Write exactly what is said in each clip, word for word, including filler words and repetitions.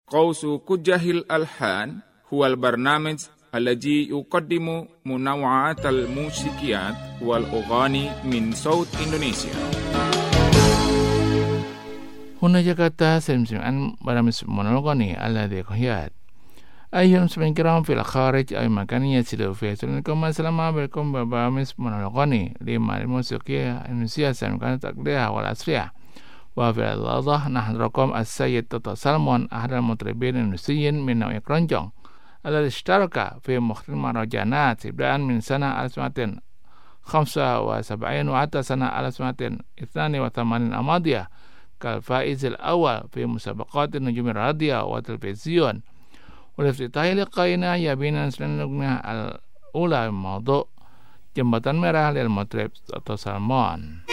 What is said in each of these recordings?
Qausu Kujahil Alhan huwal barnamij الذي يقدم منوعات الموسيقيات والأغاني من صوت إندونيسيا. هنا جاكتا سمسمعان برامج منوغاني الذي قهيات أيها المستمعين الكرام في الخارج أي مكان يسير فيه سلامكم السلام عليكم برامج منوغاني لما الموسيقى إندونيسيا سمكان تقليدها والأسرية. وفي اللحظة نحضركم السيد توتو سالمون أحد المطربين الإندونيسيين من نوع كرونجong الذي اشترك في مختلف المهرجانات ابتداء من سنة ألف وتسعمائة وخمسة وسبعين وحتى سنة ألف وتسعمائة واثنين وثمانين الماضية كالفائز الأول في مسابقات النجوم الراديو والتلفزيون. ولافتتاح لقائنا يبين الأغنية الأولى موضوع جنبان merah للمطرب توتو سالمون.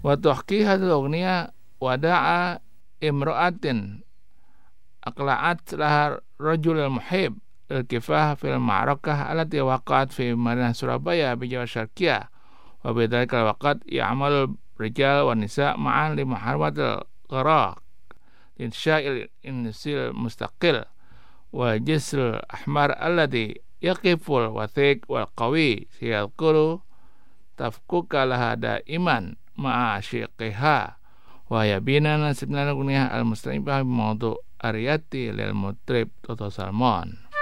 Wa tuhki hadhihi al-aghniyah wada'a imra'atin aqla'at laha rajul al-muhib al-kifah fil ma'rakah allati waqa'at fi Madinah Surabaya bi Jawa Syarqiyah wa bidzalika al-waqt ya'malu rijal wa nisa' ma'an li muharabatil gharaq insya'il insil mustaqil wa jisr ahmar alladhi yaqiful wathiq wal qawi siyadkuru tafkuka laha daiman ma'a syiqiha wa yabina nasibna al-aghniyah al-mustamibah bi mawdu' ariyati lil mutrib Toto Salmon.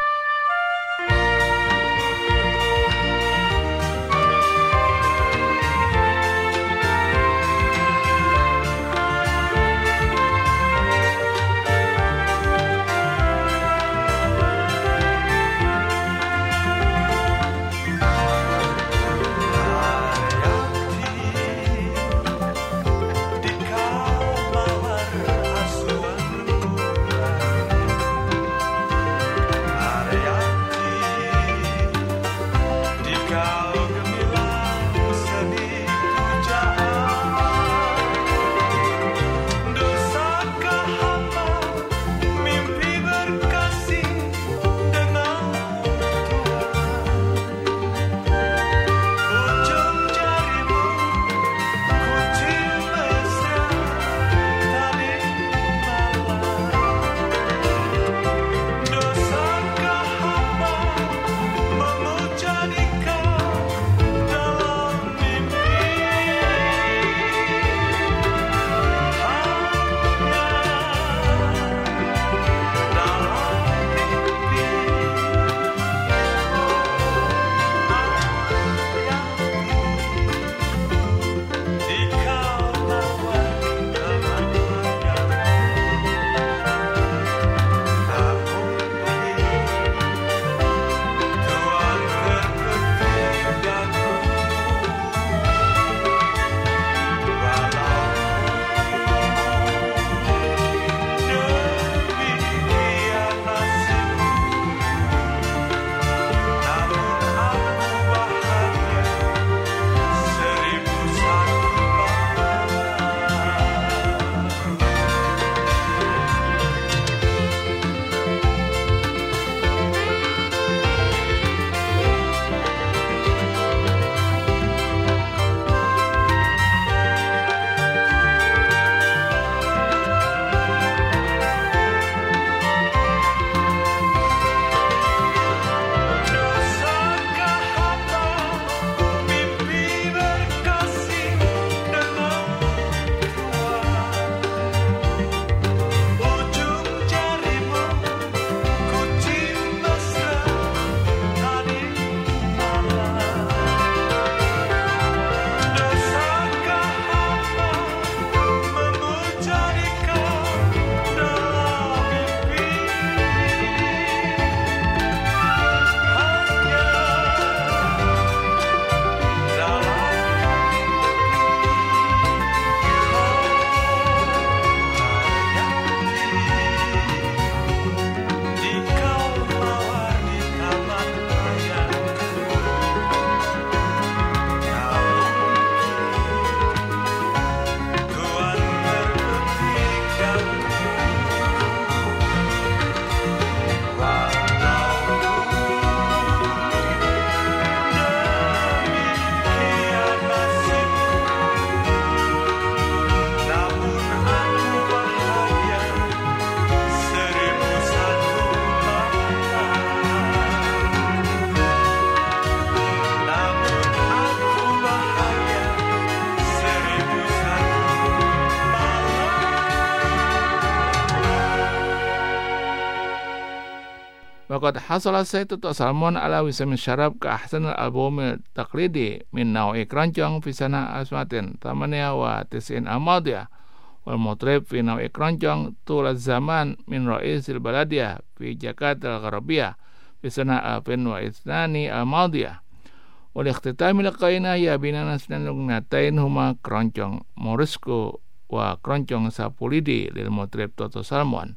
Waqad hasala Sayyid Toto Salmon ala wisam syarab ka ahsan al-album taqlidi min nawi keroncong fi sana asmatin tamania wa tisin amadiyah wal mutrib fi nawi keroncong tul zaman min ra'isil baladiyah fi Jakarta al-Gharabiyah fi sana alfin wa ithnani al-madiyah wal ikhtitami liqaina ya binana sunan lugnatain huma keroncong morisco wa keroncong sapulidi lil mutrib Toto Salmon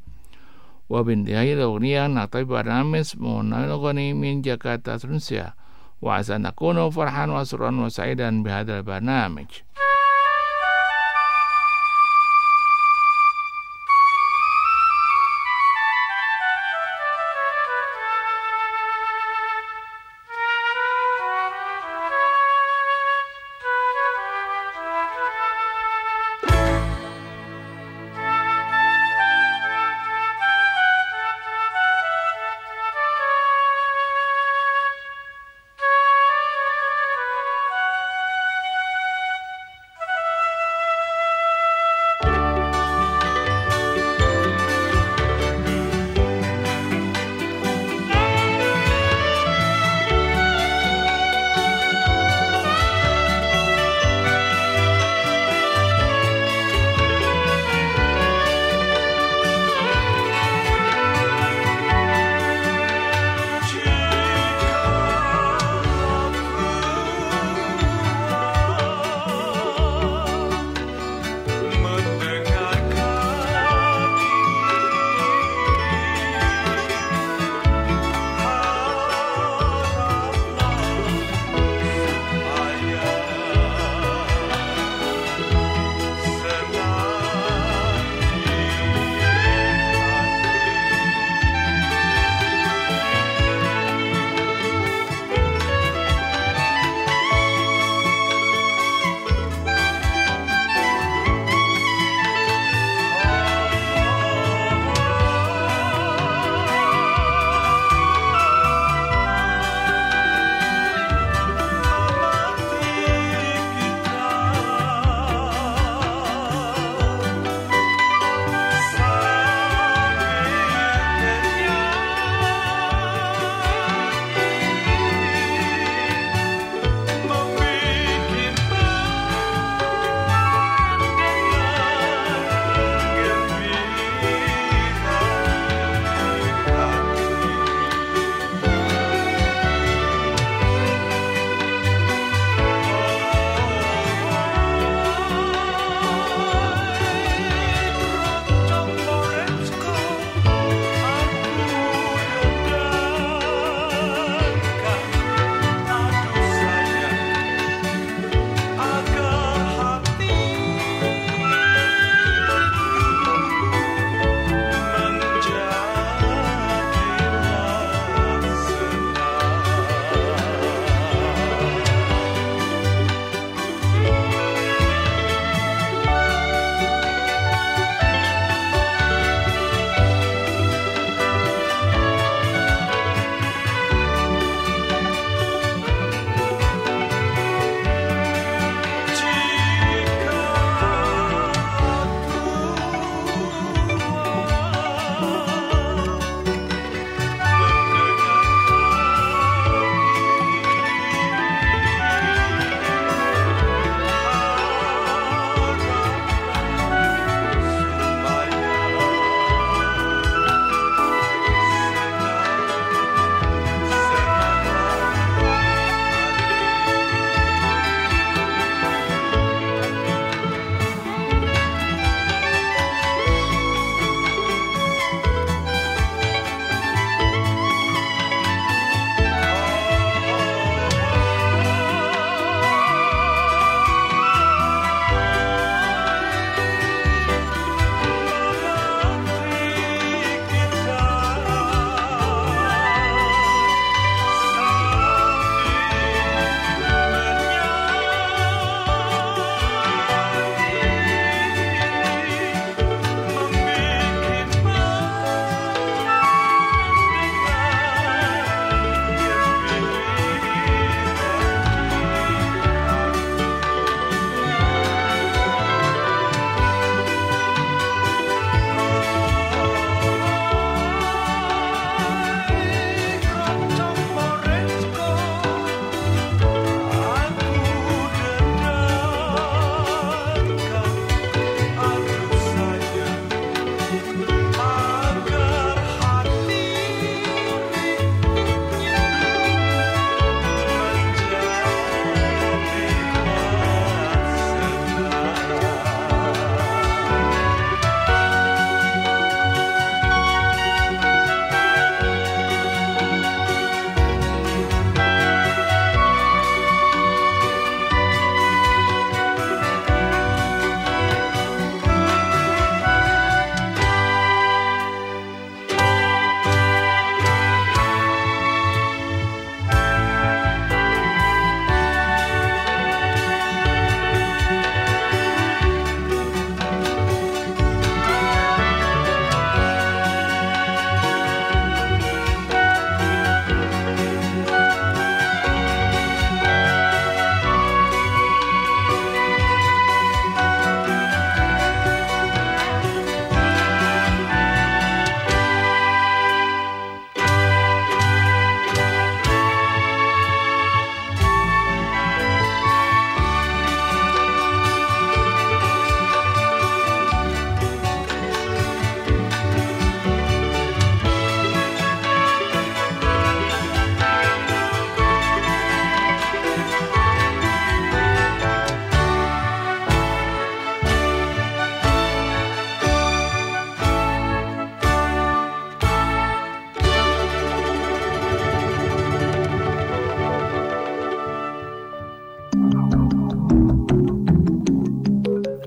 wa bintihai al-aghniyah naqtai barnamis munalghani min Jakarta Indonesia wa asa nakunu farhan wa surran wa sa'idan bihadzal barnamij.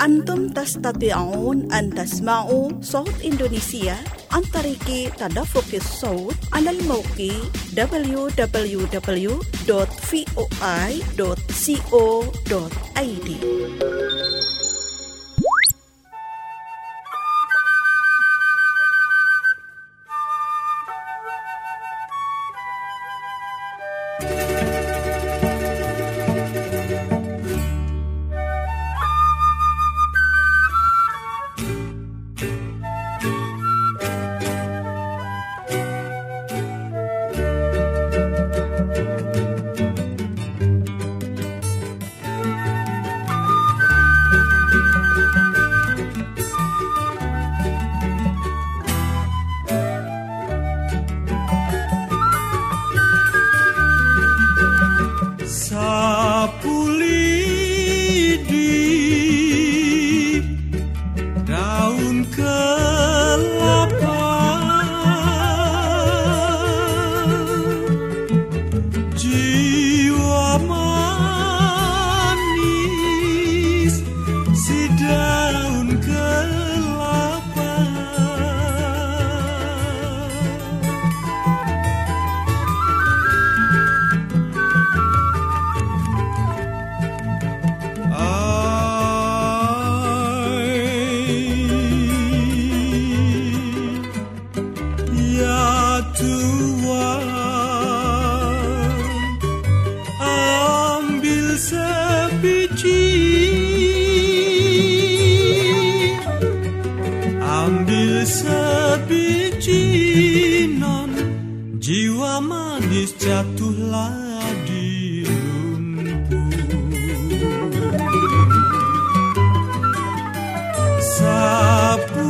أنتم تستطيعون أن تسمعوا صوت إندونيسيا عن طريق تدفق الصوت على الموقع دبليو دبليو دبليو دوت فوي دوت كو دوت اي دي. Jatuhlah di lumpur, sapu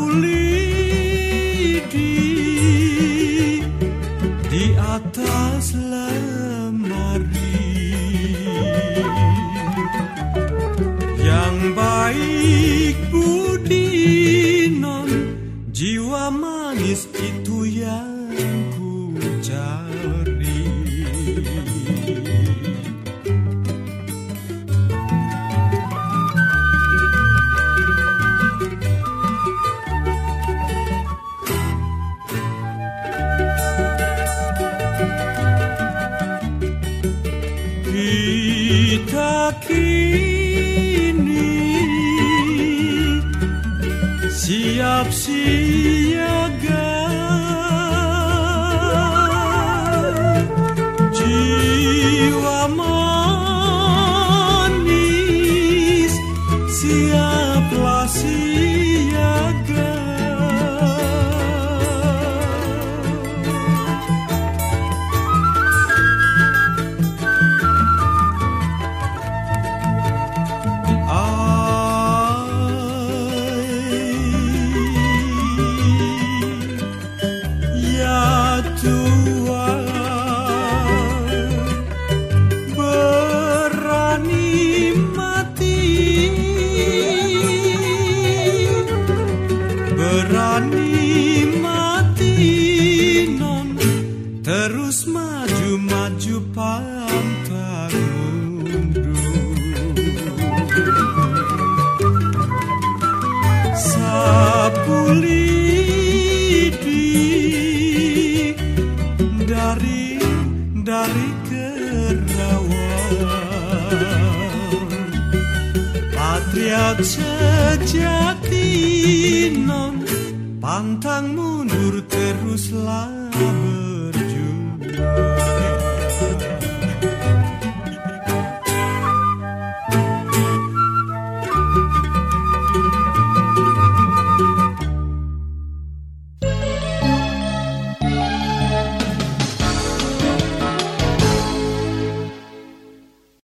lidi di atas lemari. Yang baik budi non, jiwa manis itu yang ku cari. Kita kini siap siaga, jiwa manis siaplah siaga. Berani mati non, terus maju-maju pantang mundur. Sapu lidi dari dari kerawang, patriot sejati non, pantang mundur teruslah berjuang.